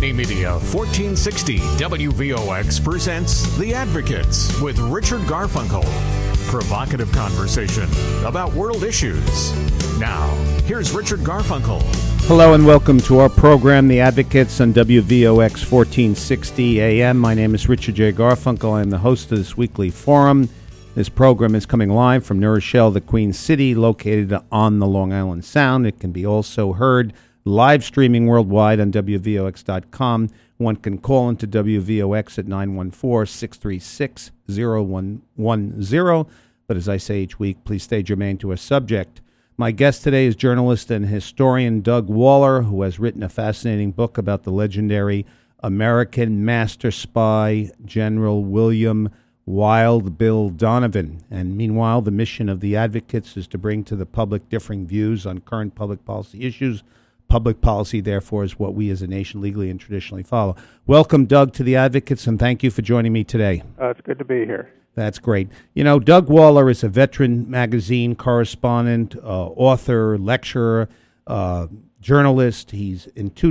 Omni Media 1460 WVOX presents The Advocates with Richard Garfunkel. Provocative conversation about world issues. Now, here's Richard Garfunkel. Hello and welcome to our program, The Advocates, on WVOX 1460 AM. My name is Richard J. Garfunkel. I am the host of this weekly forum. This program is coming live from New Rochelle, the Queen City, located on the Long Island Sound. It can be also heard live streaming worldwide on WVOX.com. One can call into WVOX at 914-636-0110. But as I say each week, please stay germane to our subject. My guest today is journalist and historian Doug Waller, who has written a fascinating book about the legendary American master spy, General William Wild Bill Donovan. And meanwhile, the mission of the Advocates is to bring to the public differing views on current public policy issues. Public policy, therefore, is what we as a nation legally and traditionally follow. Welcome, Doug, to the Advocates, and thank you for joining me today. It's good to be here. That's great. You know, Doug Waller is a veteran magazine correspondent, author, lecturer, journalist. He's in two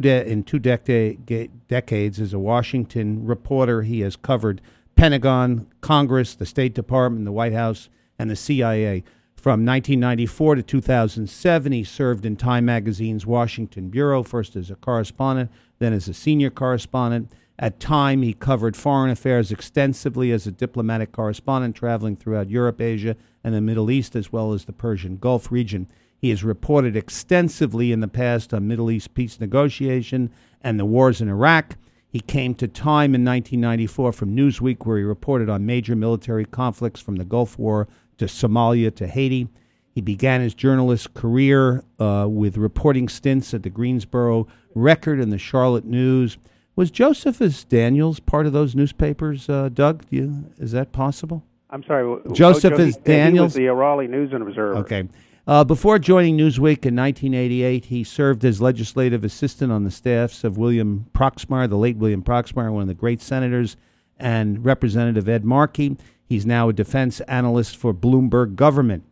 decades as a Washington reporter. He has covered Pentagon, Congress, the State Department, the White House, and the CIA. From 1994 to 2007, he served in Time Magazine's Washington Bureau, first as a correspondent, then as a senior correspondent. At Time, he covered foreign affairs extensively as a diplomatic correspondent, traveling throughout Europe, Asia, and the Middle East, as well as the Persian Gulf region. He has reported extensively in the past on Middle East peace negotiation and the wars in Iraq. He came to Time in 1994 from Newsweek, where he reported on major military conflicts from the Gulf War to Somalia to Haiti. He began his journalist career with reporting stints at the Greensboro Record and the Charlotte News. Was Josephus Daniels part of those newspapers, Doug? Is that possible? I'm sorry. Josephus Daniels? He was the Raleigh News and Observer. Okay. Before joining Newsweek in 1988, he served as legislative assistant on the staffs of William Proxmire, the late William Proxmire, one of the great senators, and Representative Ed Markey. He's now a defense analyst for Bloomberg Government.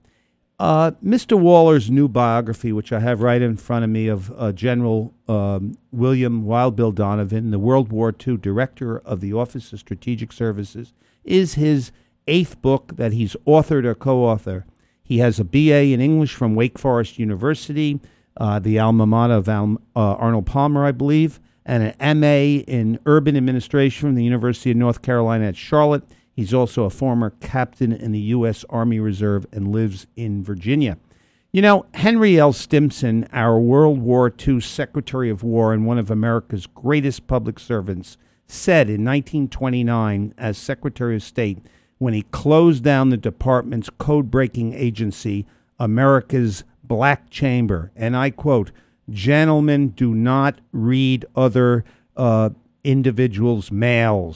Mr. Waller's new biography, which I have right in front of me, of General William Wild Bill Donovan, the World War II Director of the Office of Strategic Services, is his 8th book that he's authored or co-authored. He has a B.A. in English from Wake Forest University, the alma mater of Arnold Palmer, I believe, and an M.A. in Urban Administration from the University of North Carolina at Charlotte. He's also a former captain in the U.S. Army Reserve and lives in Virginia. You know, Henry L. Stimson, our World War II Secretary of War and one of America's greatest public servants, said in 1929 as Secretary of State, when he closed down the department's code-breaking agency, America's Black Chamber, and I quote, "Gentlemen, do not read other individuals' mail.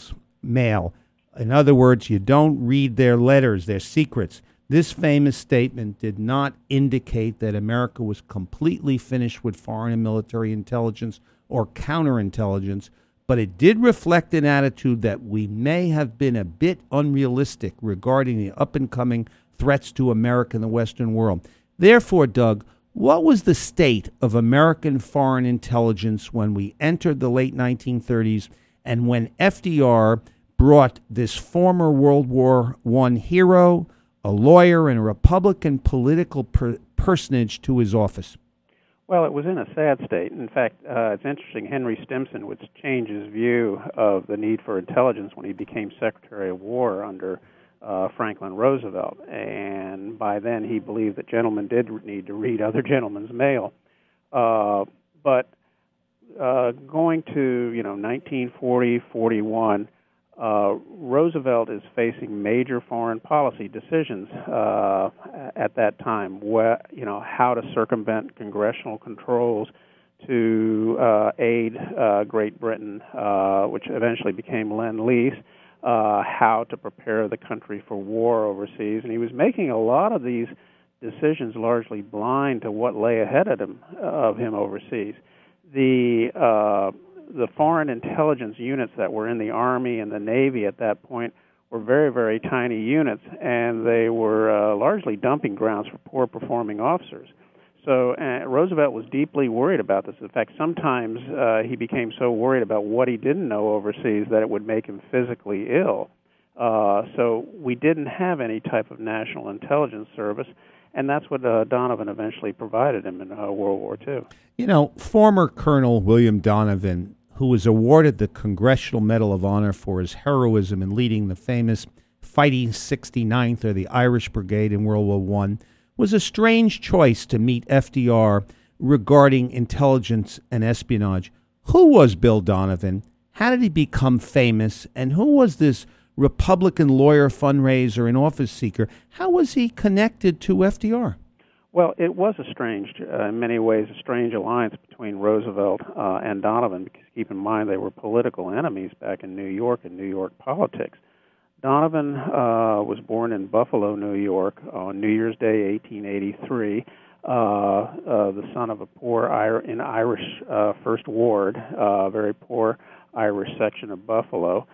In other words, you don't read their letters, their secrets." This famous statement did not indicate that America was completely finished with foreign and military intelligence or counterintelligence, but it did reflect an attitude that we may have been a bit unrealistic regarding the up-and-coming threats to America and the Western world. Therefore, Doug, what was the state of American foreign intelligence when we entered the late 1930s and when FDR brought this former World War I hero, a lawyer, and a Republican political personage to his office? Well, it was in a sad state. In fact, it's interesting, Henry Stimson would change his view of the need for intelligence when he became Secretary of War under Franklin Roosevelt. And by then he believed that gentlemen did need to read other gentlemen's mail. But going to, 1940, 41, Roosevelt is facing major foreign policy decisions at that time. How to circumvent congressional controls to aid Great Britain, which eventually became Lend-Lease, how to prepare the country for war overseas, and he was making a lot of these decisions largely blind to what lay ahead of him overseas. The foreign intelligence units that were in the Army and the Navy at that point were very, very tiny units, and they were largely dumping grounds for poor-performing officers. So Roosevelt was deeply worried about this. In fact, sometimes he became so worried about what he didn't know overseas that it would make him physically ill. So we didn't have any type of national intelligence service, and that's what Donovan eventually provided him in World War II. You know, former Colonel William Donovan, who was awarded the Congressional Medal of Honor for his heroism in leading the famous Fighting 69th, or the Irish Brigade in World War I, was a strange choice to meet FDR regarding intelligence and espionage. Who was Bill Donovan? How did he become famous? And who was this Republican lawyer, fundraiser, and office seeker? How was he connected to FDR? Well, it was a strange, in many ways, a strange alliance between Roosevelt and Donovan, because keep in mind they were political enemies back in New York and New York politics. Donovan was born in Buffalo, New York, on New Year's Day, 1883, the son of a poor Irish First Ward, very poor Irish section of Buffalo.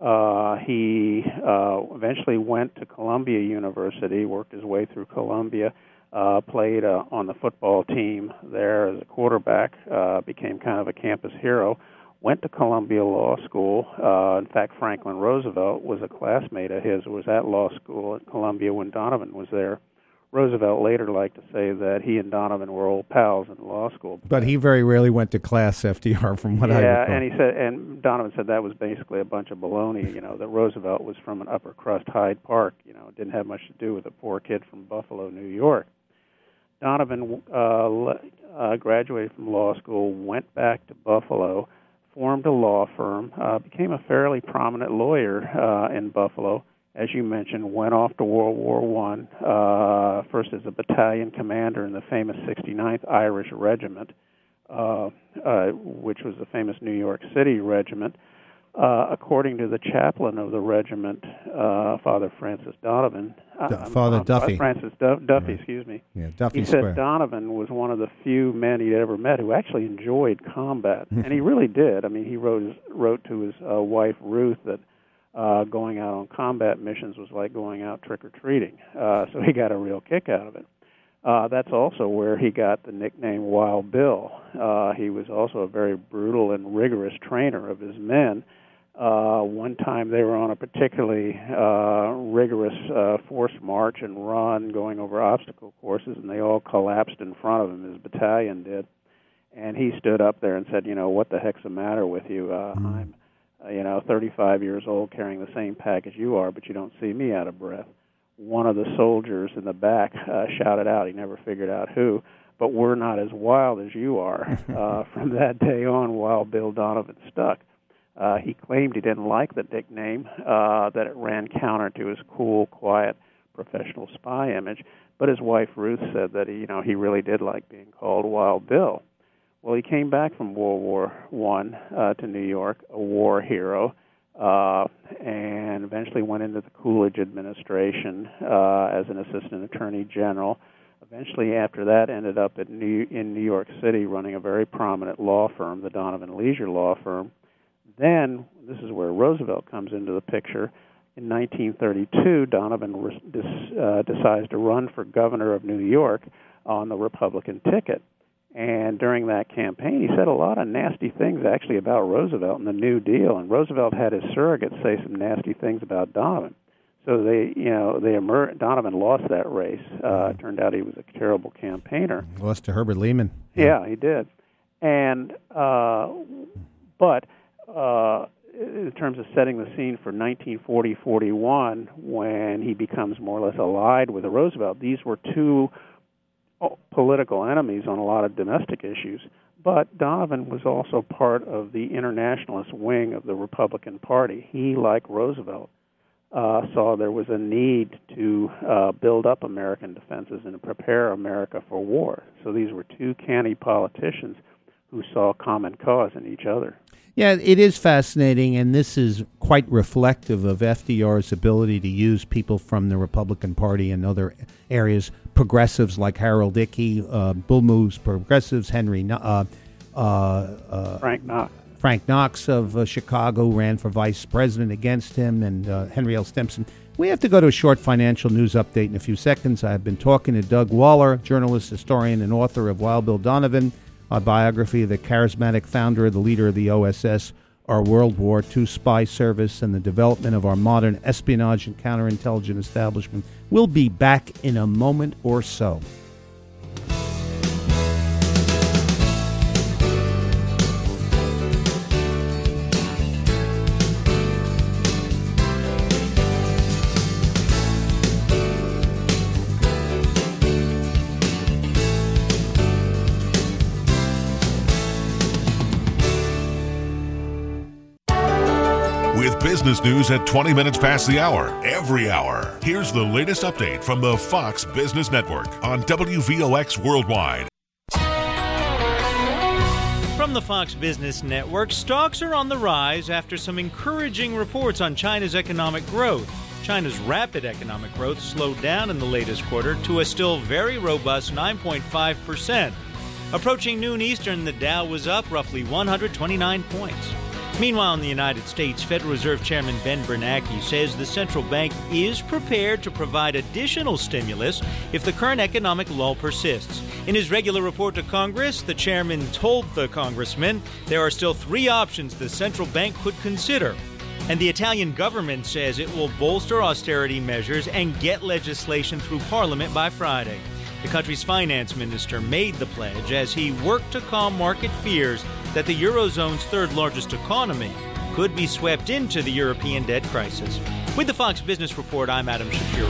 He eventually went to Columbia University, worked his way through Columbia, played on the football team there as a quarterback, became kind of a campus hero. Went to Columbia Law School. In fact, Franklin Roosevelt was a classmate of his, was at law school at Columbia when Donovan was there. Roosevelt later liked to say that he and Donovan were old pals in law school. But he very rarely went to class, FDR, from what I recall. Yeah, and Donovan said that was basically a bunch of baloney, that Roosevelt was from an upper crust Hyde Park, it didn't have much to do with a poor kid from Buffalo, New York. Donovan graduated from law school, went back to Buffalo, formed a law firm, became a fairly prominent lawyer in Buffalo. As you mentioned, went off to World War I, first as a battalion commander in the famous 69th Irish Regiment, which was the famous New York City regiment. According to the chaplain of the regiment, Father Francis Donovan, Father Duffy. Francis Duffy, Right. Excuse me. Yeah, Duffy He Square. said Donovan was one of the few men he'd ever met who actually enjoyed combat, and he really did. I mean, he wrote to his wife Ruth that going out on combat missions was like going out trick-or-treating, so he got a real kick out of it. That's also where he got the nickname Wild Bill. He was also a very brutal and rigorous trainer of his men. One time they were on a particularly rigorous forced march and run going over obstacle courses, and they all collapsed in front of him, his battalion did. And he stood up there and said, what the heck's the matter with you? I'm 35 years old carrying the same pack as you are, but you don't see me out of breath. One of the soldiers in the back shouted out, he never figured out who, but we're not as wild as you are. From that day on, Wild Bill Donovan stuck. He claimed he didn't like the nickname, that it ran counter to his cool, quiet, professional spy image, but his wife Ruth said that he really did like being called Wild Bill. Well, he came back from World War I to New York, a war hero, and eventually went into the Coolidge administration as an assistant attorney general. Eventually, after that, ended up in New York City running a very prominent law firm, the Donovan Leisure Law Firm. Then, this is where Roosevelt comes into the picture. In 1932, Donovan decides to run for governor of New York on the Republican ticket. And during that campaign, he said a lot of nasty things, actually, about Roosevelt and the New Deal. And Roosevelt had his surrogates say some nasty things about Donovan. So Donovan lost that race. It turned out he was a terrible campaigner. Lost to Herbert Lehman. Yeah, he did. And but in terms of setting the scene for 1940-41, when he becomes more or less allied with Roosevelt, these were two political enemies on a lot of domestic issues. But Donovan was also part of the internationalist wing of the Republican Party. He, like Roosevelt, saw there was a need to build up American defenses and to prepare America for war. So these were two canny politicians who saw common cause in each other. Yeah, it is fascinating, and this is quite reflective of FDR's ability to use people from the Republican Party and other areas, progressives like Harold Ickey, Bull Moose progressives, Frank Frank Knox of Chicago ran for vice president against him, and Henry L. Stimson. We have to go to a short financial news update in a few seconds. I've been talking to Doug Waller, journalist, historian, and author of Wild Bill Donovan, a biography of the charismatic founder, the leader of the OSS, our World War II spy service, and the development of our modern espionage and counterintelligence establishment. We'll be back in a moment or so. Business news at 20 minutes past the hour, every hour. Here's the latest update from the Fox Business Network on WVOX Worldwide. From the Fox Business Network, stocks are on the rise after some encouraging reports on China's economic growth. China's rapid economic growth slowed down in the latest quarter to a still very robust 9.5%. Approaching noon Eastern, the Dow was up roughly 129 points. Meanwhile, in the United States, Federal Reserve Chairman Ben Bernanke says the central bank is prepared to provide additional stimulus if the current economic lull persists. In his regular report to Congress, the chairman told the congressman there are still 3 options the central bank could consider. And the Italian government says it will bolster austerity measures and get legislation through Parliament by Friday. The country's finance minister made the pledge as he worked to calm market fears that the Eurozone's third largest economy could be swept into the European debt crisis. With the Fox Business Report, I'm Adam Shapiro.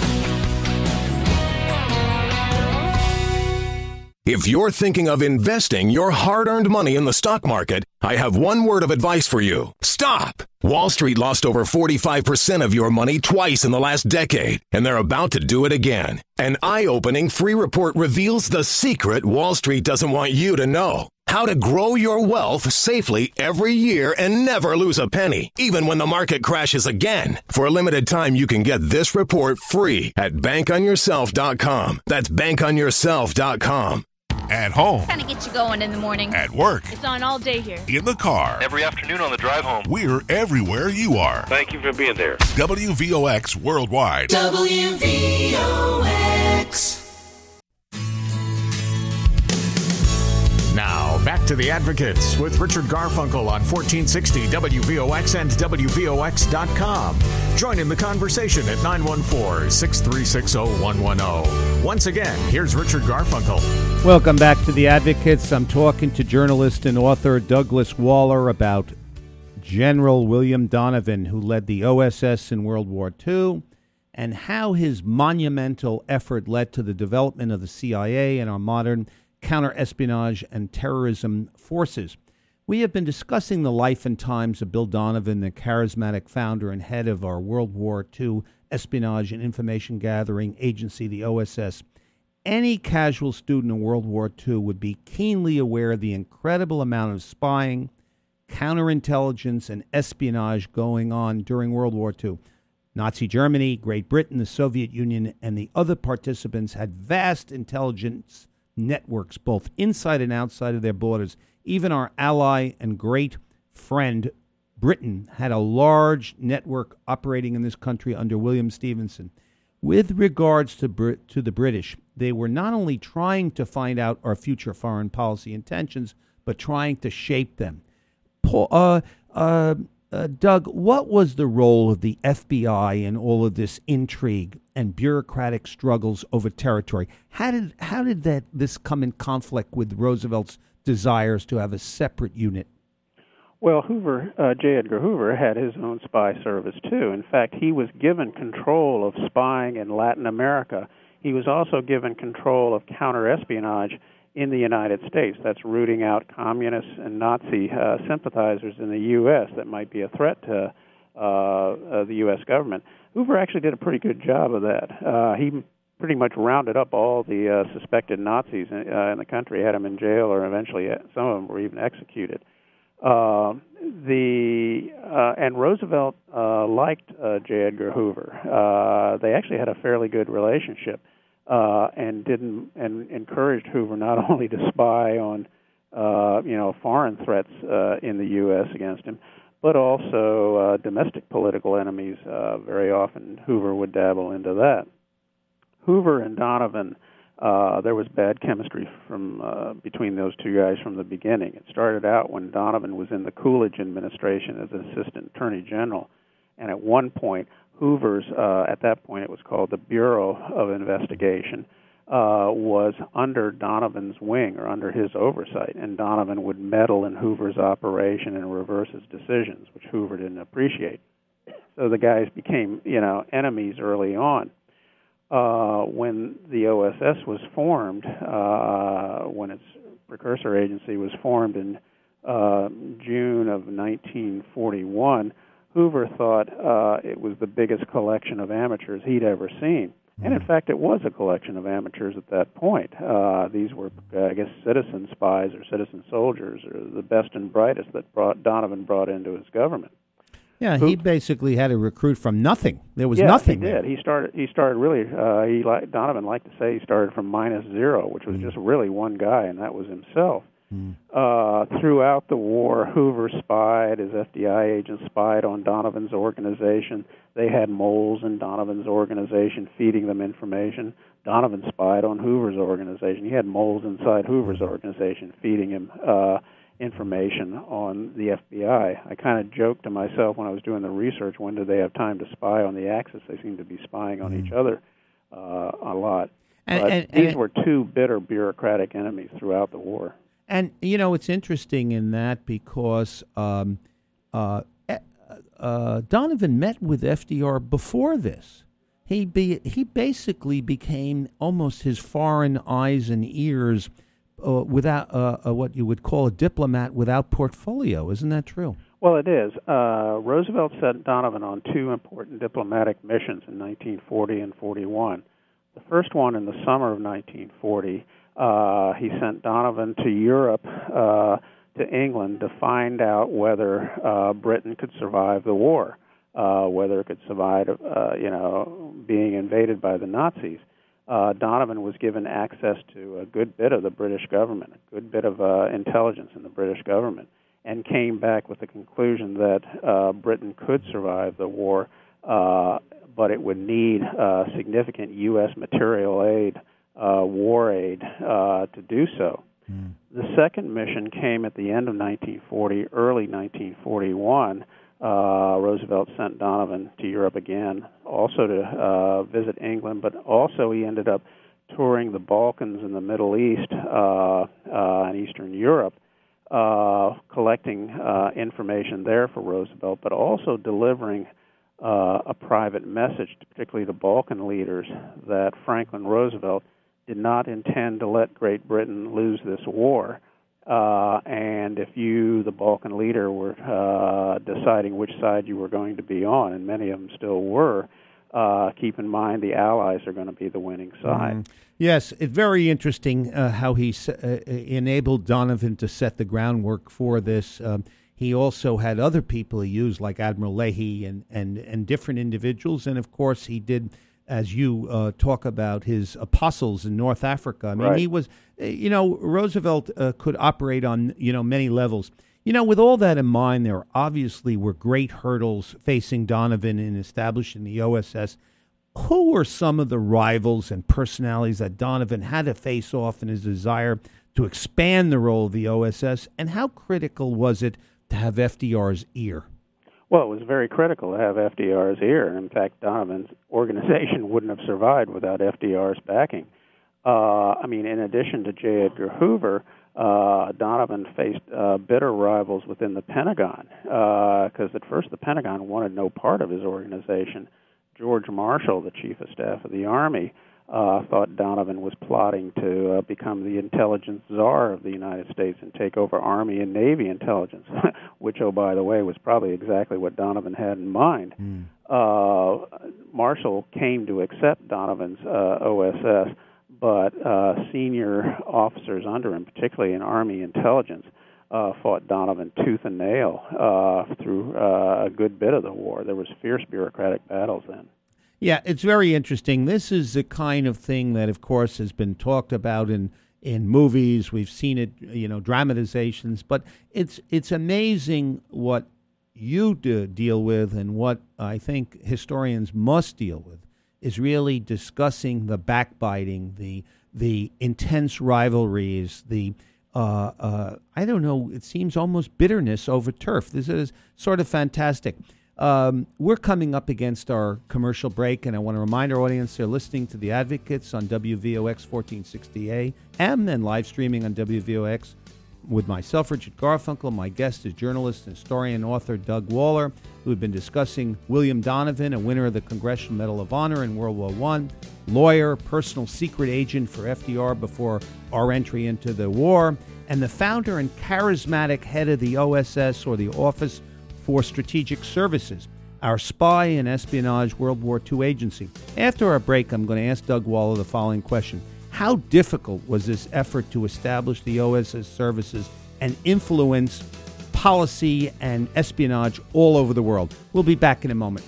If you're thinking of investing your hard-earned money in the stock market, I have one word of advice for you. Stop! Wall Street lost over 45% of your money twice in the last decade, and they're about to do it again. An eye-opening free report reveals the secret Wall Street doesn't want you to know. How to grow your wealth safely every year and never lose a penny, even when the market crashes again. For a limited time, you can get this report free at bankonyourself.com. That's bankonyourself.com. At home. Kind of get you going in the morning. At work. It's on all day here. In the car. Every afternoon on the drive home. We're everywhere you are. Thank you for being there. WVOX Worldwide. WVOX. Now, back to The Advocates with Richard Garfunkel on 1460 WVOX and WVOX.com. Join in the conversation at 914-636-0110. Once again, here's Richard Garfunkel. Welcome back to The Advocates. I'm talking to journalist and author Douglas Waller about General William Donovan, who led the OSS in World War II, and how his monumental effort led to the development of the CIA and our modern counter-espionage and terrorism forces. We have been discussing the life and times of Bill Donovan, the charismatic founder and head of our World War II espionage and information gathering agency, the OSS. Any casual student in World War II would be keenly aware of the incredible amount of spying, counterintelligence, and espionage going on during World War II. Nazi Germany, Great Britain, the Soviet Union, and the other participants had vast intelligence networks both inside and outside of their borders. Even our ally and great friend Britain had a large network operating in this country under William Stephenson. With regards to the British, they were not only trying to find out our future foreign policy intentions, but trying to shape them. Doug, what was the role of the FBI in all of this intrigue and bureaucratic struggles over territory? How did this come in conflict with Roosevelt's desires to have a separate unit? Well, J. Edgar Hoover had his own spy service too. In fact, he was given control of spying in Latin America. He was also given control of counterespionage in the United States. That's rooting out communists and Nazi sympathizers in the U.S. that might be a threat to the U.S. government. Hoover actually did a pretty good job of that. He pretty much rounded up all the suspected Nazis in the country, had them in jail, or eventually some of them were even executed. And Roosevelt liked J. Edgar Hoover. They actually had a fairly good relationship. And encouraged Hoover not only to spy on foreign threats in the U.S. against him, but also domestic political enemies. Very often Hoover would dabble into that. Hoover and Donovan, there was bad chemistry between those two guys from the beginning. It started out when Donovan was in the Coolidge administration as an assistant attorney general, and at one point, Hoover's, at that point it was called the Bureau of Investigation, was under Donovan's wing or under his oversight, and Donovan would meddle in Hoover's operation and reverse his decisions, which Hoover didn't appreciate. So the guys became, enemies early on. When the OSS was formed, when its precursor agency was formed in June of 1941, Hoover thought it was the biggest collection of amateurs he'd ever seen. And in fact, it was a collection of amateurs at that point. These were, citizen spies or citizen soldiers, or the best and brightest that Donovan brought into his government. Yeah, he basically had to recruit from nothing. There was nothing. Yeah, he did. He started really. Donovan liked to say he started from -0, which was just really one guy, and that was himself. Throughout the war, Hoover spied, his FBI agents spied on Donovan's organization. They had moles in Donovan's organization feeding them information. Donovan spied on Hoover's organization. He had moles inside Hoover's organization feeding him information on the FBI. I kind of joked to myself when I was doing the research, when do they have time to spy on the Axis? They seem to be spying on each other a lot. These were two bitter bureaucratic enemies throughout the war. And, it's interesting in that because Donovan met with FDR before this. He basically became almost his foreign eyes and ears without what you would call a diplomat without portfolio. Isn't that true? Well, it is. Roosevelt sent Donovan on two important diplomatic missions in 1940 and 41. The first one in the summer of 1940, he sent Donovan to Europe, to England, to find out whether Britain could survive the war, whether it could survive, being invaded by the Nazis. Donovan was given access to a good bit of the British government, a good bit of intelligence in the British government, and came back with the conclusion that Britain could survive the war, but it would need significant U.S. material aid, war aid, to do so. The second mission came at the end of 1940, early 1941. Roosevelt sent Donovan to Europe again, also to visit England, but also he ended up touring the Balkans and the Middle East and Eastern Europe, collecting information there for Roosevelt, but also delivering a private message, particularly to Balkan leaders, that Franklin Roosevelt did not intend to let Great Britain lose this war. And if you, the Balkan leader, were deciding which side you were going to be on, and many of them still were, keep in mind the Allies are going to be the winning side. Yes, it's very interesting how he enabled Donovan to set the groundwork for this. He also had other people he used, like Admiral Leahy and different individuals. And, of course, he did, as you talk about, his apostles in North Africa. I mean, He was, Roosevelt could operate on, many levels. With all that in mind, there obviously were great hurdles facing Donovan in establishing the OSS. Who were some of the rivals and personalities that Donovan had to face off in his desire to expand the role of the OSS, and how critical was it to have FDR's ear? Well, it was very critical to have FDR's ear. In fact, Donovan's organization wouldn't have survived without FDR's backing. In addition to J. Edgar Hoover, Donovan faced bitter rivals within the Pentagon, because at first the Pentagon wanted no part of his organization. George Marshall, the Chief of Staff of the Army, thought Donovan was plotting to become the intelligence czar of the United States and take over Army and Navy intelligence, which, oh, by the way, was probably exactly what Donovan had in mind. Marshall came to accept Donovan's OSS, but senior officers under him, particularly in Army intelligence, fought Donovan tooth and nail through a good bit of the war. There was fierce bureaucratic battles then. Yeah, it's very interesting. This is the kind of thing that, of course, has been talked about in in movies. We've seen it, dramatizations. But it's amazing what you deal with, and what I think historians must deal with is really discussing the backbiting, the intense rivalries, I don't know, it seems almost bitterness over turf. This is sort of fantastic. We're coming up against our commercial break, and I want to remind our audience they're listening to The Advocates on WVOX 1460 AM and live streaming on WVOX with myself, Richard Garfunkel. My guest is journalist, historian, author Doug Waller, who have been discussing William Donovan, a winner of the Congressional Medal of Honor in World War I, lawyer, personal secret agent for FDR before our entry into the war, and the founder and charismatic head of the OSS, or the Office for Strategic Services, our spy and espionage World War II agency. After our break, I'm going to ask Doug Waller the following question. How difficult was this effort to establish the OSS services and influence policy and espionage all over the world? We'll be back in a moment.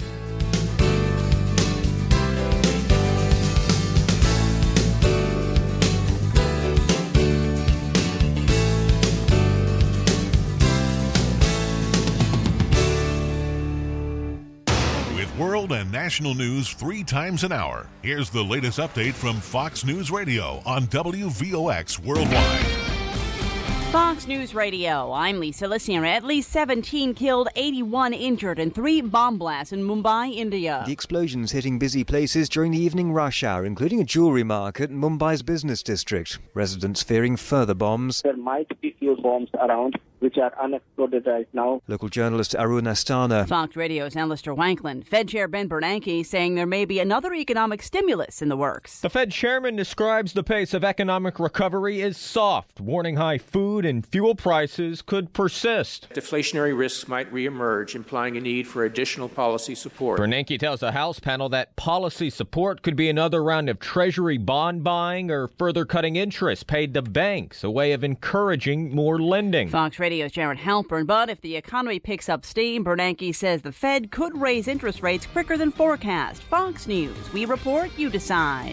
World and national news 3 times an hour. Here's the latest update from Fox News Radio on WVOX Worldwide. Fox News Radio, I'm Lisa Lissier. At least 17 killed, 81 injured in 3 bomb blasts in Mumbai, India. The explosions hitting busy places during the evening rush hour, including a jewelry market in Mumbai's business district. Residents fearing further bombs. There might be few bombs around which are unexploded right now. Local journalist Arun Astana. Fox Radio's Alistair Wanklyn. Fed Chair Ben Bernanke saying there may be another economic stimulus in the works. The Fed chairman describes the pace of economic recovery as soft, warning high food and fuel prices could persist. Deflationary risks might reemerge, implying a need for additional policy support. Bernanke tells the House panel that policy support could be another round of Treasury bond buying or further cutting interest paid to banks, a way of encouraging more lending. Fox Radio's Jared Halpern. But if the economy picks up steam, Bernanke says the Fed could raise interest rates quicker than forecast. Fox News. We report, you decide.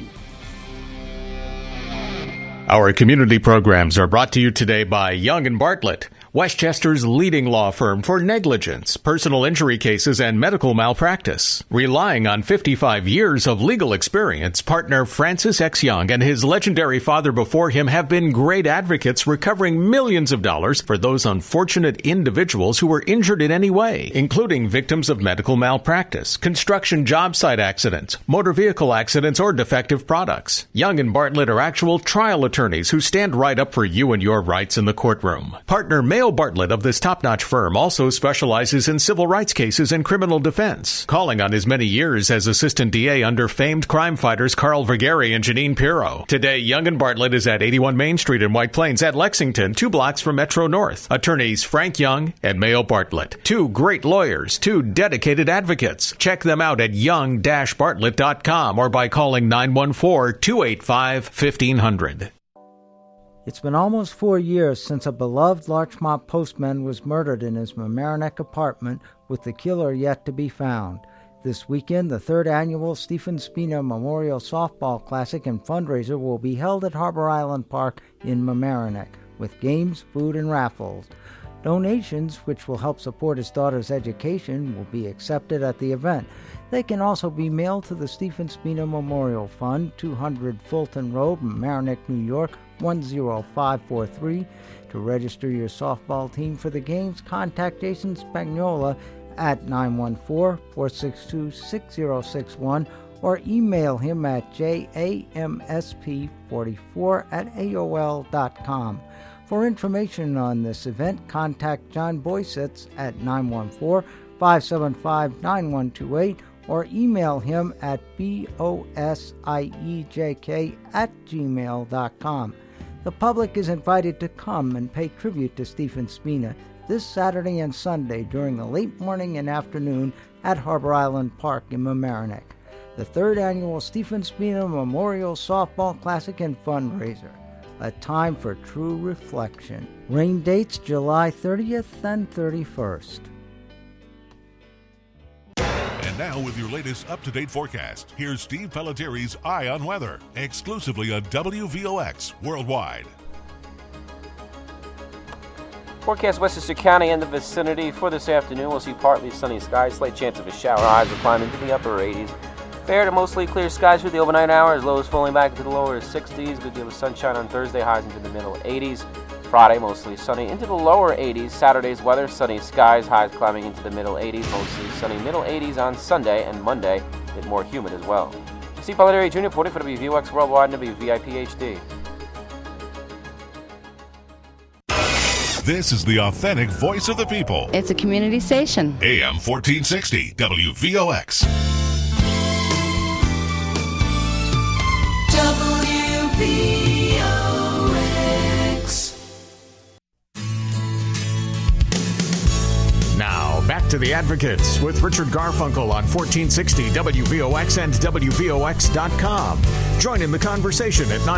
Our community programs are brought to you today by Young & Bartlett, Westchester's leading law firm for negligence, personal injury cases, and medical malpractice. Relying on 55 years of legal experience, partner Francis X. Young and his legendary father before him have been great advocates, recovering millions of dollars for those unfortunate individuals who were injured in any way, including victims of medical malpractice, construction job site accidents, motor vehicle accidents, or defective products. Young & Bartlett are actual trial attorneys who stand right up for you and your rights in the courtroom. Partner Mayo Bartlett of this top-notch firm also specializes in civil rights cases and criminal defense, calling on his many years as assistant DA under famed crime fighters Carl Vergeri and Janine Pirro. Today, Young & Bartlett is at 81 Main Street in White Plains at Lexington, 2 blocks from Metro North. Attorneys Frank Young and Mayo Bartlett. 2 great lawyers, 2 dedicated advocates. Check them out at young-bartlett.com or by calling 914-285-1500. It's been almost 4 years since a beloved Larchmont postman was murdered in his Mamaroneck apartment, with the killer yet to be found. This weekend, the 3rd annual Stephen Spina Memorial Softball Classic and fundraiser will be held at Harbor Island Park in Mamaroneck, with games, food, and raffles. Donations, which will help support his daughter's education, will be accepted at the event. They can also be mailed to the Stephen Spina Memorial Fund, 200 Fulton Road, Mamaroneck, New York, 10543. To register your softball team for the games, contact Jason Spagnola at 914-462-6061 or email him at jamsp44@aol.com. For information on this event, contact John Boysitz at 914-575-9128 or email him at bosiejk@gmail.com. The public is invited to come and pay tribute to Stephen Spina this Saturday and Sunday during the late morning and afternoon at Harbor Island Park in Mamaroneck. The 3rd annual Stephen Spina Memorial Softball Classic and fundraiser. A time for true reflection. Rain dates July 30th and 31st. And now with your latest up-to-date forecast, here's Steve Pelletieri's Eye on Weather, exclusively on WVOX Worldwide. Forecast Westchester County and the vicinity for this afternoon. We'll see partly sunny skies, slight chance of a shower. Highs will climb into the upper 80s. Fair to mostly clear skies for the overnight hours. Lows falling back into the lower 60s. Good deal of sunshine on Thursday. Highs into the middle 80s. Friday mostly sunny into the lower 80s. Saturday's weather sunny skies. Highs climbing into the middle 80s. Mostly sunny middle 80s on Sunday and Monday. A bit more humid as well. Steve Pelletieri Jr. reporting for WVOX Worldwide and WVIP HD. This is the authentic voice of the people. It's a community station. AM 1460 WVOX. Now, back to The Advocates with Richard Garfunkel on 1460 WVOX and WVOX.com. Join in the conversation at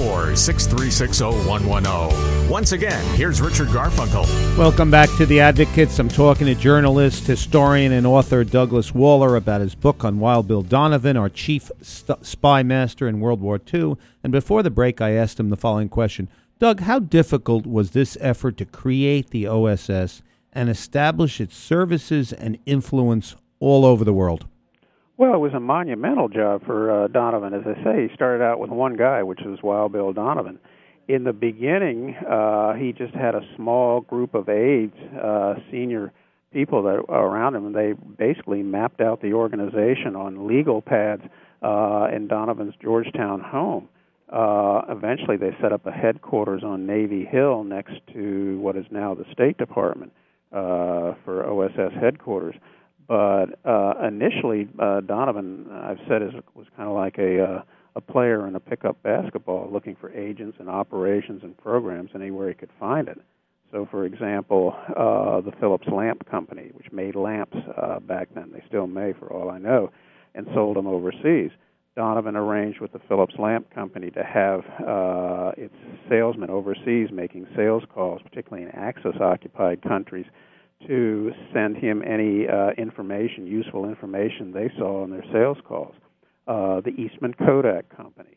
914-636-0110. Once again, here's Richard Garfunkel. Welcome back to The Advocates. I'm talking to journalist, historian, and author Douglas Waller about his book on Wild Bill Donovan, our chief spy master in World War II. And before the break, I asked him the following question. Doug, how difficult was this effort to create the OSS and establish its services and influence all over the world? Well, it was a monumental job for Donovan. As I say, he started out with one guy, which was Wild Bill Donovan. In the beginning, he just had a small group of aides, senior people that were around him, and they basically mapped out the organization on legal pads in Donovan's Georgetown home. Eventually, they set up a headquarters on Navy Hill next to what is now the State Department for OSS headquarters. But initially, Donovan, I've said, was kind of like a player in a pickup basketball, looking for agents and operations and programs anywhere he could find it. So, for example, the Phillips Lamp Company, which made lamps back then, they still may for all I know, and sold them overseas. Donovan arranged with the Phillips Lamp Company to have its salesmen overseas making sales calls, particularly in Axis-occupied countries, to send him any information, useful information they saw in their sales calls. The Eastman Kodak Company.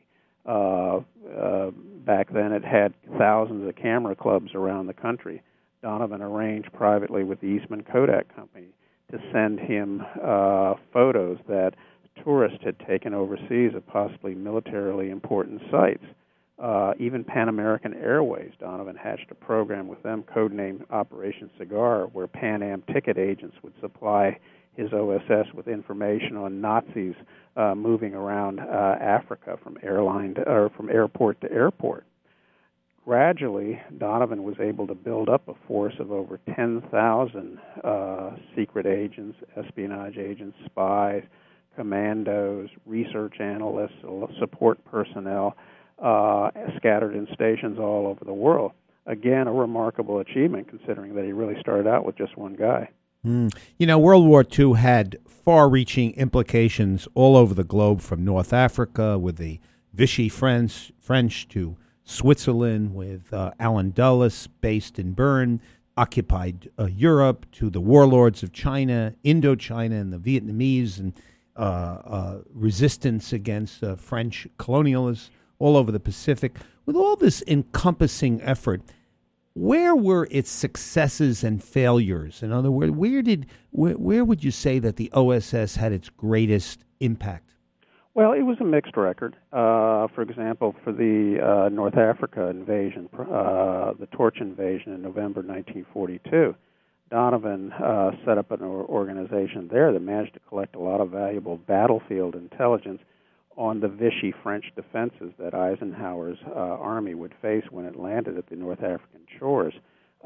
Back then it had thousands of camera clubs around the country. Donovan arranged privately with the Eastman Kodak Company to send him photos that tourists had taken overseas of possibly militarily important sites. Even Pan American Airways, Donovan hatched a program with them, codenamed Operation Cigar, where Pan Am ticket agents would supply his OSS with information on Nazis moving around Africa from airport to airport. Gradually, Donovan was able to build up a force of over 10,000 secret agents, espionage agents, spies, commandos, research analysts, support personnel, scattered in stations all over the world. Again, a remarkable achievement considering that he really started out with just one guy. You know, World War II had far-reaching implications all over the globe, from North Africa with the Vichy French to Switzerland with Allen Dulles based in Bern, occupied Europe, to the warlords of China, Indochina, and the Vietnamese, and resistance against French colonialists all over the Pacific. With all this encompassing effort, where were its successes and failures? In other words, where would you say that the OSS had its greatest impact? Well, it was a mixed record. For example, for the North Africa invasion, the Torch invasion in November 1942, Donovan set up an organization there that managed to collect a lot of valuable battlefield intelligence on the Vichy French defenses that Eisenhower's army would face when it landed at the North African shores.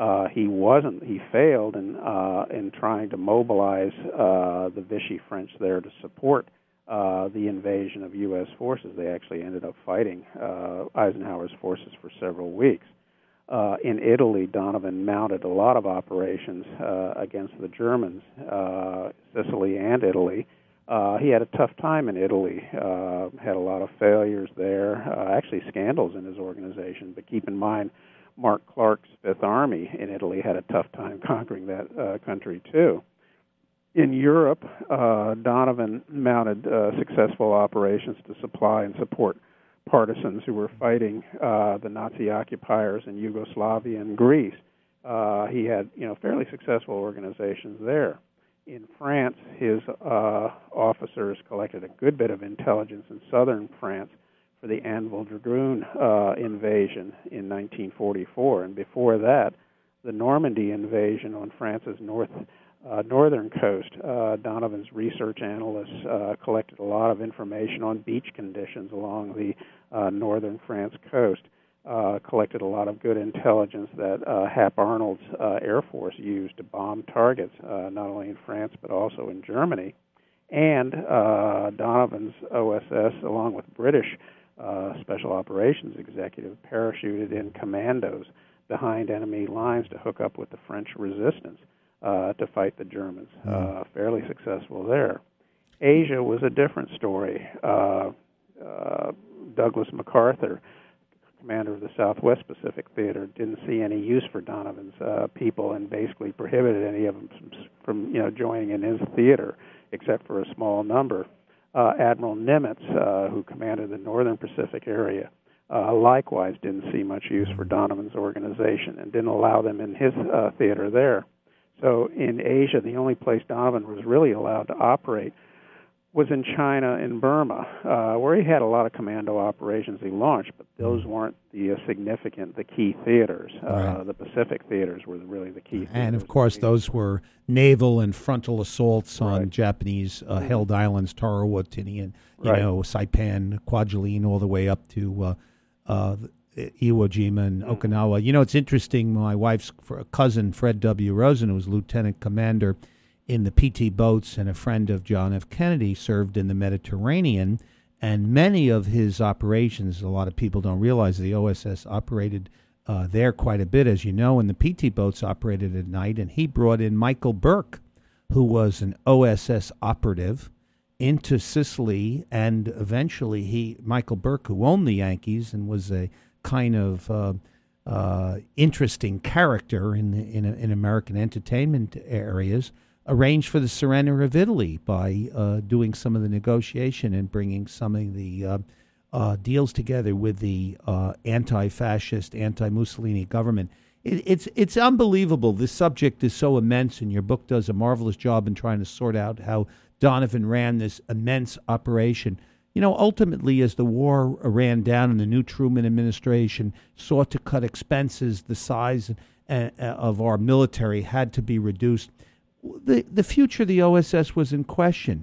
He failed in trying to mobilize the Vichy French there to support the invasion of U.S. forces. They actually ended up fighting Eisenhower's forces for several weeks. In Italy, Donovan mounted a lot of operations against the Germans, Sicily and Italy. He had a tough time in Italy, had a lot of failures there, actually scandals in his organization, but keep in mind, Mark Clark's Fifth Army in Italy had a tough time conquering that country too. In Europe, Donovan mounted successful operations to supply and support partisans who were fighting the Nazi occupiers in Yugoslavia and Greece. He had, fairly successful organizations there. In France, his officers collected a good bit of intelligence in southern France for the Anvil Dragoon invasion in 1944, and before that, the Normandy invasion on France's northern coast. Donovan's research analysts collected a lot of information on beach conditions along the northern France coast, collected a lot of good intelligence that Hap Arnold's Air Force used to bomb targets, not only in France but also in Germany. And Donovan's OSS, along with British Special Operations executive, parachuted in commandos behind enemy lines to hook up with the French resistance to fight the Germans. Fairly successful there. Asia was a different story. Douglas MacArthur, commander of the Southwest Pacific Theater, didn't see any use for Donovan's people and basically prohibited any of them from joining in his theater, except for a small number. Admiral Nimitz, who commanded the Northern Pacific area, likewise didn't see much use for Donovan's organization and didn't allow them in his theater there. So in Asia, the only place Donovan was really allowed to operate was in China and Burma, where he had a lot of commando operations he launched, but those weren't the key theaters. Right. The Pacific theaters were really the key theaters. And, of course, those were naval and frontal assaults on Japanese held islands, Tarawa, Tinian, Saipan, Kwajalein, all the way up to Iwo Jima and Okinawa. It's interesting, my wife's cousin, Fred W. Rosen, who was lieutenant commander in the PT boats and a friend of John F. Kennedy, served in the Mediterranean, and many of his operations, a lot of people don't realize the OSS operated there quite a bit, as you know, and the PT boats operated at night, and he brought in Michael Burke, who was an OSS operative, into Sicily, and eventually Michael Burke, who owned the Yankees and was a kind of interesting character in American entertainment areas, arranged for the surrender of Italy by doing some of the negotiation and bringing some of the deals together with the anti-fascist, anti-Mussolini government. It's unbelievable. This subject is so immense, and your book does a marvelous job in trying to sort out how Donovan ran this immense operation. Ultimately, as the war ran down and the new Truman administration sought to cut expenses, the size of our military had to be reduced. The future of the OSS was in question.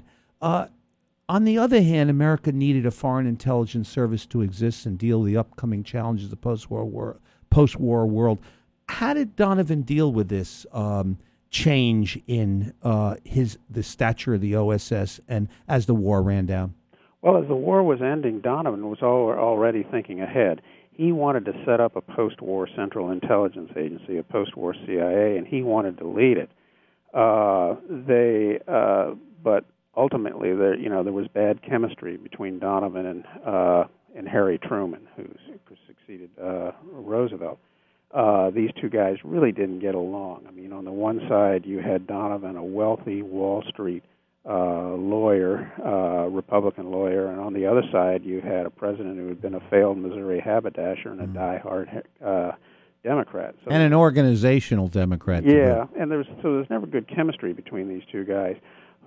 On the other hand, America needed a foreign intelligence service to exist and deal with the upcoming challenges of the post-war world. How did Donovan deal with this change in the stature of the OSS and as the war ran down? Well, as the war was ending, Donovan was already thinking ahead. He wanted to set up a post-war Central Intelligence Agency, a post-war CIA, and he wanted to lead it. But ultimately, there was bad chemistry between Donovan and Harry Truman, who succeeded Roosevelt. These two guys really didn't get along. I mean, on the one side, you had Donovan, a wealthy Wall Street lawyer, Republican lawyer, and on the other side, you had a president who had been a failed Missouri haberdasher and a diehard Democrat. So, and an organizational Democrat. Yeah, and there's never good chemistry between these two guys.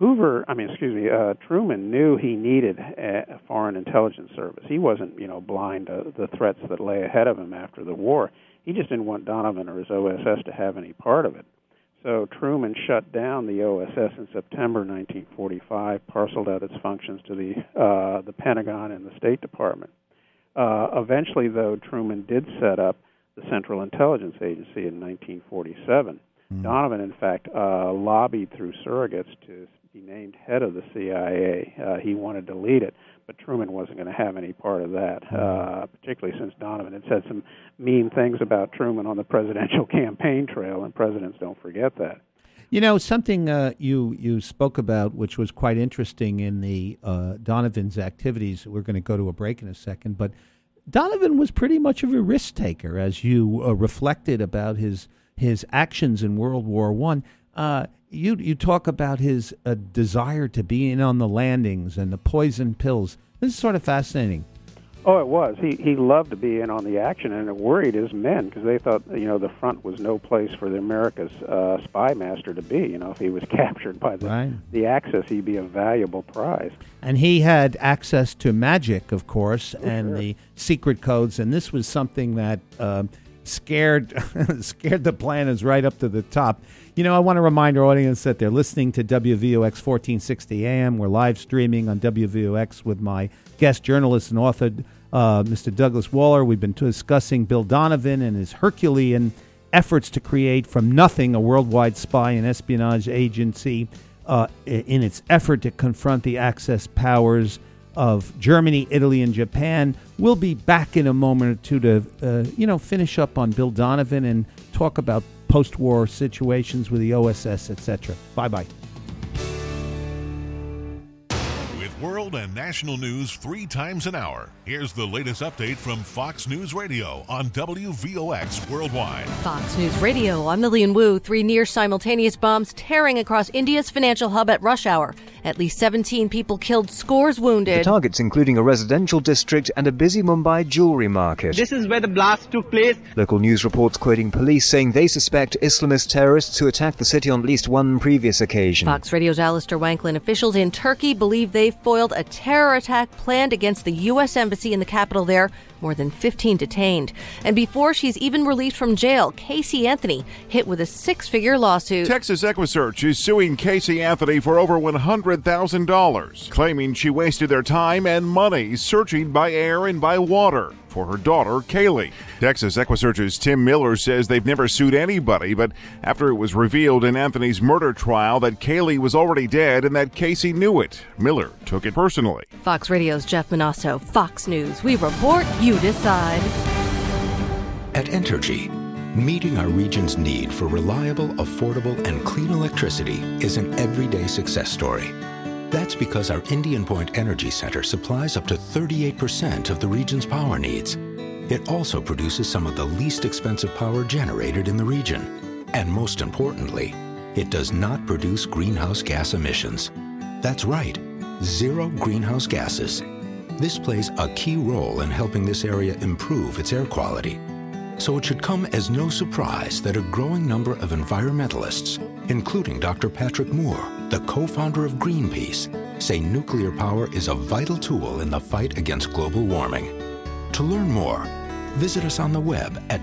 Truman knew he needed a foreign intelligence service. He wasn't, blind to the threats that lay ahead of him after the war. He just didn't want Donovan or his OSS to have any part of it. So Truman shut down the OSS in September 1945, parceled out its functions to the Pentagon and the State Department. Eventually, though, Truman did set up the Central Intelligence Agency in 1947. Donovan, in fact, lobbied through surrogates to be named head of the CIA. He wanted to lead it, but Truman wasn't going to have any part of that, particularly since Donovan had said some mean things about Truman on the presidential campaign trail, and presidents don't forget that. Something you spoke about, which was quite interesting in the Donovan's activities. We're going to go to a break in a second, but Donovan was pretty much of a risk taker, as you reflected about his actions in World War I. you talk about his desire to be in on the landings and the poison pills. This is sort of fascinating. Oh, it was. He loved to be in on the action, and it worried his men because they thought, the front was no place for the America's spy master to be. If he was captured by the Axis, he'd be a valuable prize. And he had access to magic, of course, the secret codes, and this was something that scared the planners right up to the top. I want to remind our audience that they're listening to WVOX 1460 AM. We're live streaming on WVOX with my guest journalist and author, Mr. Douglas Waller. We've been discussing Bill Donovan and his Herculean efforts to create from nothing a worldwide spy and espionage agency in its effort to confront the Axis powers of Germany, Italy, and Japan. We'll be back in a moment or two to, finish up on Bill Donovan and talk about post-war situations with the OSS, etc. Bye-bye. With world and national news 3 times an hour, here's the latest update from Fox News Radio on WVOX Worldwide. Fox News Radio, I'm Lillian Wu. 3 near-simultaneous bombs tearing across India's financial hub at rush hour. At least 17 people killed, scores wounded. The targets including a residential district and a busy Mumbai jewelry market. This is where the blast took place. Local news reports quoting police saying they suspect Islamist terrorists who attacked the city on at least one previous occasion. Fox Radio's Alistair Wanklin. Officials in Turkey believe they foiled a terror attack planned against the U.S. Embassy in the capital there. More than 15 detained. And before she's even released from jail, Casey Anthony hit with a 6-figure lawsuit. Texas EquiSearch is suing Casey Anthony for over $100,000, claiming she wasted their time and money searching by air and by water for her daughter, Kaylee. Texas EquiSearch's Tim Miller says they've never sued anybody, but after it was revealed in Anthony's murder trial that Kaylee was already dead and that Casey knew it, Miller took it personally. Fox Radio's Jeff Manasso. Fox News. We report, you decide. At Entergy, meeting our region's need for reliable, affordable, and clean electricity is an everyday success story. That's because our Indian Point Energy Center supplies up to 38% of the region's power needs. It also produces some of the least expensive power generated in the region. And most importantly, it does not produce greenhouse gas emissions. That's right, 0 greenhouse gases. This plays a key role in helping this area improve its air quality. So it should come as no surprise that a growing number of environmentalists, including Dr. Patrick Moore, the co-founder of Greenpeace, say nuclear power is a vital tool in the fight against global warming. To learn more, visit us on the web at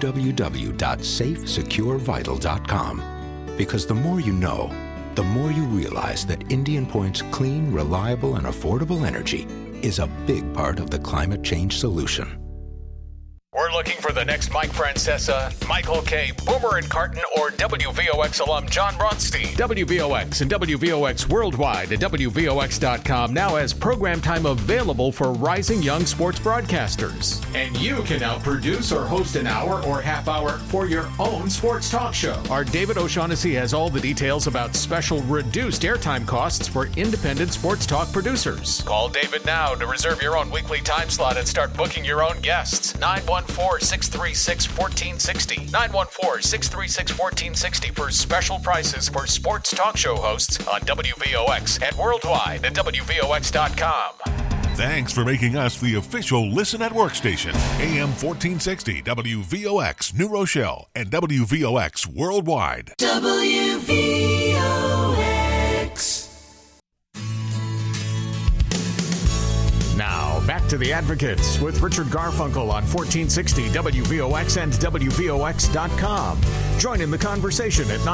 www.safesecurevital.com. Because the more you know, the more you realize that Indian Point's clean, reliable, and affordable energy is a big part of the climate change solution. We're looking for the next Mike Francesa, Michael K., Boomer and Carton, or WVOX alum John Bronstein. WVOX and WVOX Worldwide at WVOX.com now has program time available for rising young sports broadcasters. And you can now produce or host an hour or half hour for your own sports talk show. Our David O'Shaughnessy has all the details about special reduced airtime costs for independent sports talk producers. Call David now to reserve your own weekly time slot and start booking your own guests. 914-636-1460. 914-636-1460 for special prices for sports talk show hosts on WVOX and worldwide at WVOX.com. Thanks for making us the official Listen at Work station. AM 1460 WVOX New Rochelle and WVOX Worldwide. WVOX. Now, back to The Advocates with Richard Garfunkel on 1460 WVOX and WVOX.com. Join in the conversation at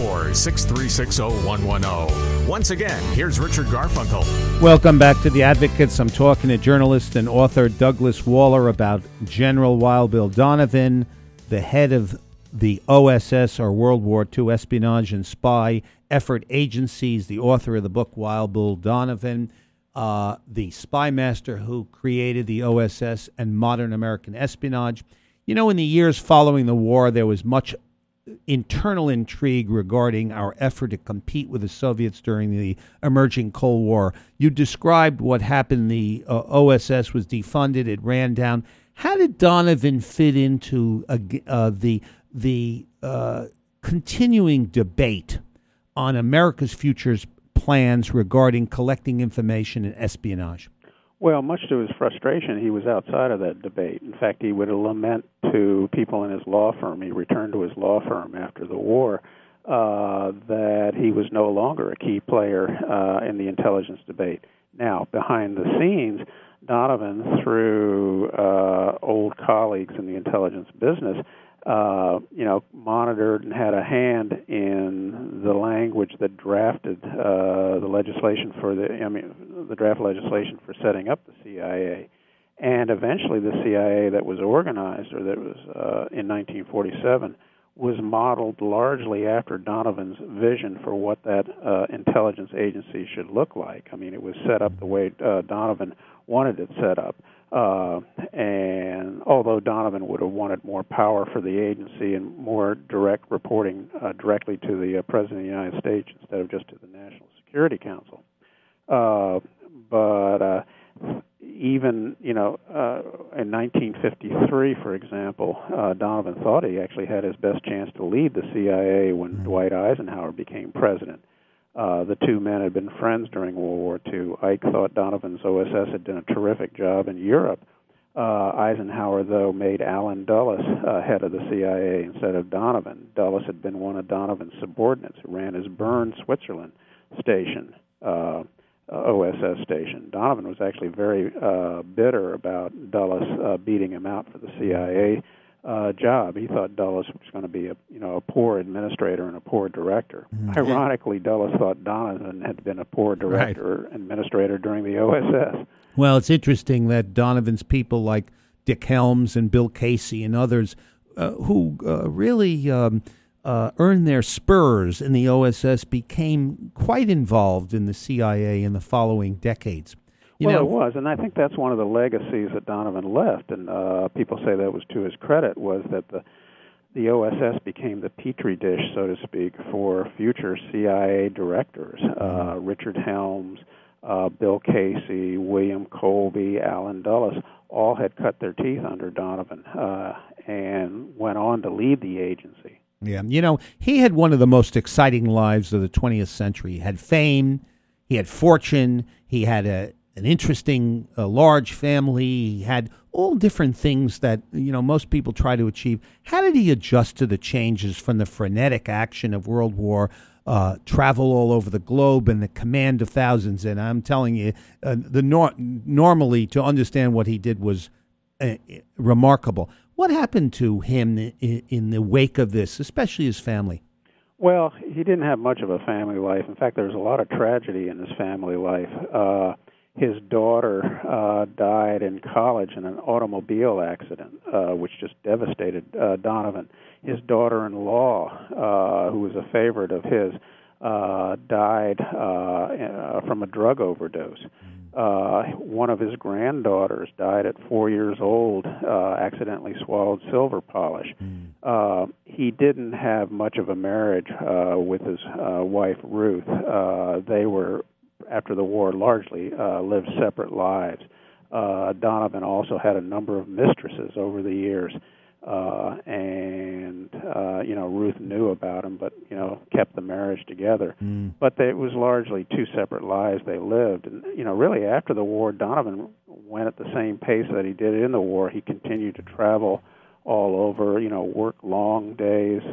914-636-0110. Once again, here's Richard Garfunkel. Welcome back to The Advocates. I'm talking to journalist and author Douglas Waller about General Wild Bill Donovan, the head of the OSS, or World War II Espionage and Spy Effort Agencies, the author of the book Wild Bill Donovan, the spy master who created the OSS and modern American espionage. You know, in the years following the war, there was much internal intrigue regarding our effort to compete with the Soviets during the emerging Cold War. You described what happened. The OSS was defunded. It ran down. How did Donovan fit into the continuing debate on America's future's plans regarding collecting information and espionage? Well, much to his frustration, he was outside of that debate. In fact, he would lament to people in his law firm, he returned to his law firm after the war, that he was no longer a key player in the intelligence debate. Now, behind the scenes, Donovan, through old colleagues in the intelligence business, monitored and had a hand in the language that drafted the legislation the draft legislation for setting up the CIA, and eventually the CIA that was organized, or that was in 1947, was modeled largely after Donovan's vision for what that intelligence agency should look like. I mean, it was set up the way Donovan wanted it set up. And although Donovan would have wanted more power for the agency and more direct reporting directly to the President of the United States instead of just to the National Security Council. But even, in 1953, for example, Donovan thought he actually had his best chance to lead the CIA when Dwight Eisenhower became president. The two men had been friends during World War II. Ike thought Donovan's OSS had done a terrific job in Europe. Eisenhower, though, made Allen Dulles head of the CIA instead of Donovan. Dulles had been one of Donovan's subordinates who ran his Bern, Switzerland station, OSS station. Donovan was actually very bitter about Dulles beating him out for the CIA job. He thought Dulles was going to be a poor administrator and a poor director. Ironically, Dulles thought Donovan had been a poor director or administrator during the OSS. Well, it's interesting that Donovan's people like Dick Helms and Bill Casey and others who really earned their spurs in the OSS became quite involved in the CIA in the following decades. It was, and I think that's one of the legacies that Donovan left, and people say that was to his credit, was that the OSS became the petri dish, so to speak, for future CIA directors. Richard Helms, Bill Casey, William Colby, Allen Dulles, all had cut their teeth under Donovan and went on to lead the agency. Yeah, he had one of the most exciting lives of the 20th century. He had fame, he had fortune, he had an interesting, large family. He had all different things that, most people try to achieve. How did he adjust to the changes from the frenetic action of World War, travel all over the globe and the command of thousands? And I'm telling you, normally to understand what he did was remarkable. What happened to him in the wake of this, especially his family? Well, he didn't have much of a family life. In fact, there was a lot of tragedy in his family life. His daughter died in college in an automobile accident, which just devastated Donovan. His daughter-in-law, who was a favorite of his, died from a drug overdose. One of his granddaughters died at 4 years old, accidentally swallowed silver polish. He didn't have much of a marriage with his wife, Ruth. They were, after the war, largely lived separate lives. Donovan also had a number of mistresses over the years, and Ruth knew about him, but kept the marriage together. But it was largely two separate lives they lived. And really after the war, Donovan went at the same pace that he did in the war. He continued to travel all over, work long days,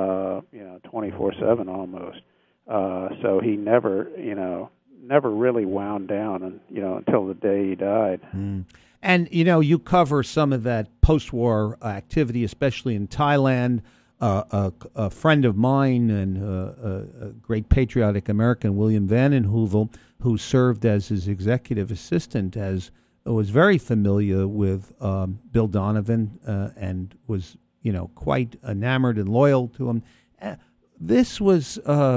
24/7 almost. So he never really wound down, until the day he died. And, you cover some of that post-war activity, especially in Thailand. A friend of mine and a great patriotic American, William Vanden Heuvel, who served as his executive assistant, was very familiar with Bill Donovan and was, quite enamored and loyal to him. This was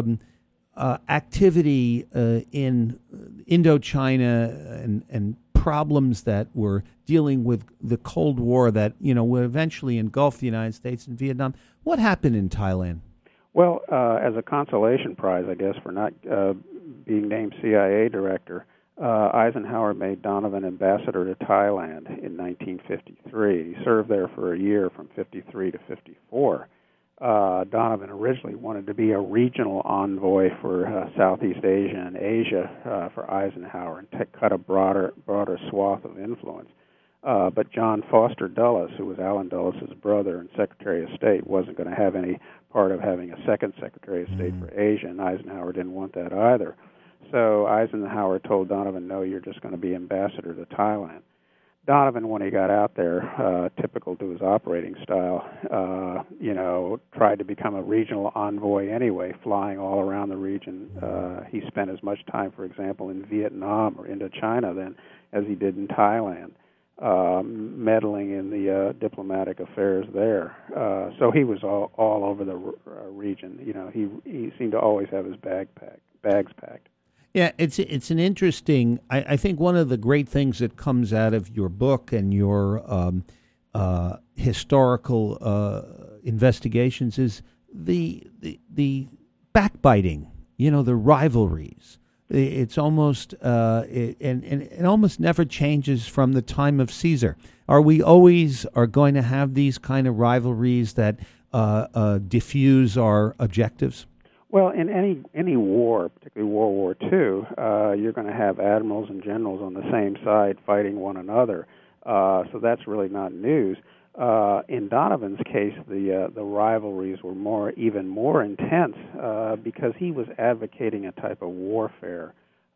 activity in Indochina and problems that were dealing with the Cold War that, would eventually engulf the United States and Vietnam. What happened in Thailand? Well, as a consolation prize, I guess, for not being named CIA director, Eisenhower made Donovan ambassador to Thailand in 1953. He served there for a year from 53 to 54. Donovan originally wanted to be a regional envoy for Southeast Asia and Asia for Eisenhower and cut a broader swath of influence. But John Foster Dulles, who was Allen Dulles' brother and Secretary of State, wasn't going to have any part of having a second Secretary of State for Asia, and Eisenhower didn't want that either. So Eisenhower told Donovan, no, you're just going to be ambassador to Thailand. Donovan, when he got out there, typical to his operating style, tried to become a regional envoy anyway, flying all around the region. He spent as much time, for example, in Vietnam or Indochina then as he did in Thailand, meddling in the diplomatic affairs there. So he was all over the region. He seemed to always have his bags packed. Yeah, it's an interesting. I think one of the great things that comes out of your book and your historical investigations is the backbiting. The rivalries. It's almost and it almost never changes from the time of Caesar. Are we always going to have these kind of rivalries that diffuse our objectives? Well, in any war, particularly World War II, you're going to have admirals and generals on the same side fighting one another. So that's really not news. In Donovan's case, the rivalries were even more intense because he was advocating a type of warfare,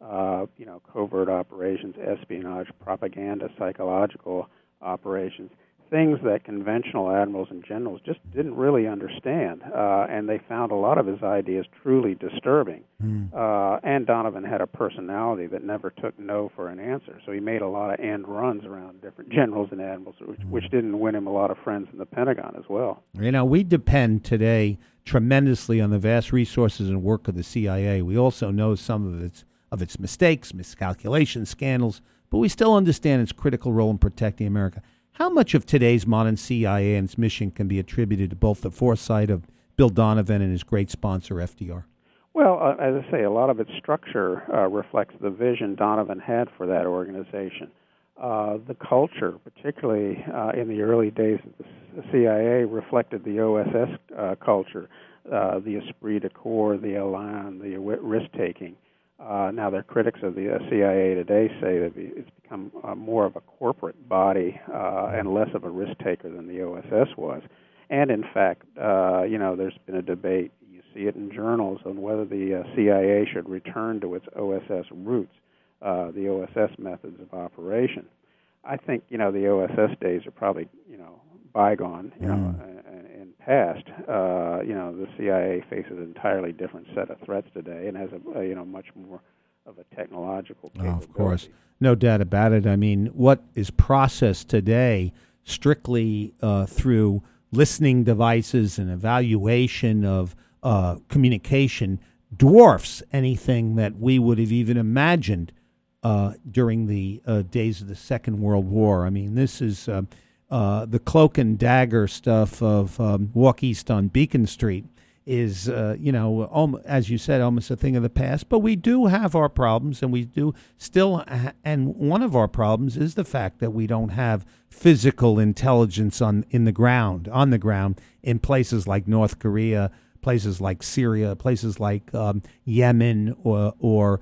covert operations, espionage, propaganda, psychological operations, things that conventional admirals and generals just didn't really understand, and they found a lot of his ideas truly disturbing. And Donovan had a personality that never took no for an answer, so he made a lot of end runs around different generals and admirals, which didn't win him a lot of friends in the Pentagon as well. We depend today tremendously on the vast resources and work of the CIA. We also know some of its mistakes, miscalculations, scandals, but we still understand its critical role in protecting America. How much of today's modern CIA and its mission can be attributed to both the foresight of Bill Donovan and his great sponsor, FDR? Well, as I say, a lot of its structure reflects the vision Donovan had for that organization. The culture, particularly in the early days of the CIA, reflected the OSS culture, the esprit de corps, the élan, the risk-taking. Now, the critics of the CIA today say that it's become more of a corporate body and less of a risk-taker than the OSS was. And, in fact, there's been a debate, you see it in journals, on whether the CIA should return to its OSS roots, the OSS methods of operation. I think, the OSS days are probably, bygone, and past. The CIA faces an entirely different set of threats today and has a much more of a technological capability. Of course. No doubt about it. I mean, what is processed today strictly through listening devices and evaluation of communication dwarfs anything that we would have even imagined during the days of the Second World War. I mean, this is the cloak and dagger stuff of Walk East on Beacon Street is, as you said, almost a thing of the past. But we do have our problems, and we do still, and one of our problems is the fact that we don't have physical intelligence on the ground in places like North Korea, places like Syria, places like Yemen or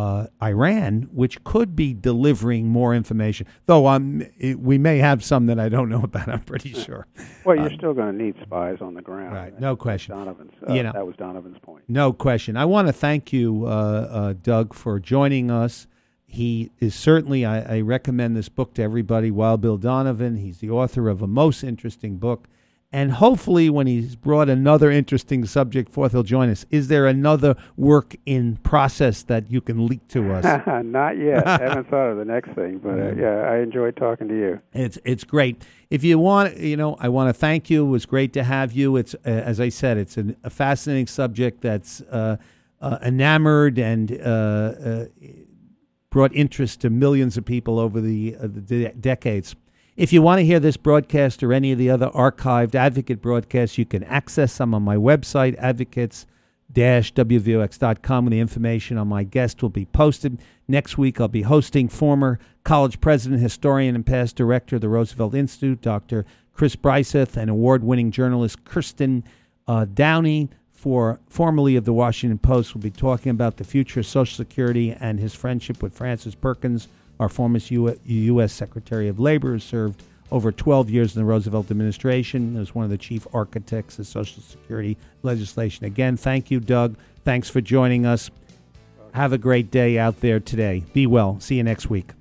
Iran, which could be delivering more information. Though we may have some that I don't know about, I'm pretty sure. Well, you're still going to need spies on the ground. Right, no question. That was Donovan's point. No question. I want to thank you, Doug, for joining us. He is certainly, I recommend this book to everybody, Wild Bill Donovan. He's the author of a most interesting book. And hopefully when he's brought another interesting subject forth, he'll join us. Is there another work in process that you can leak to us? Not yet. I haven't thought of the next thing, but I enjoyed talking to you. It's great. If you want, I want to thank you. It was great to have you. It's, as I said, it's a fascinating subject that's enamored and brought interest to millions of people over the decades. If you want to hear this broadcast or any of the other archived Advocate broadcasts, you can access them on my website, advocates-wvox.com, and the information on my guest will be posted. Next week, I'll be hosting former college president, historian, and past director of the Roosevelt Institute, Dr. Chris Breiseth, and award-winning journalist Kirsten Downey, formerly of the Washington Post, will be talking about the future of Social Security and his friendship with Frances Perkins, our former U.S. Secretary of Labor, who served over 12 years in the Roosevelt administration. He was one of the chief architects of Social Security legislation. Again, thank you, Doug. Thanks for joining us. Have a great day out there today. Be well. See you next week.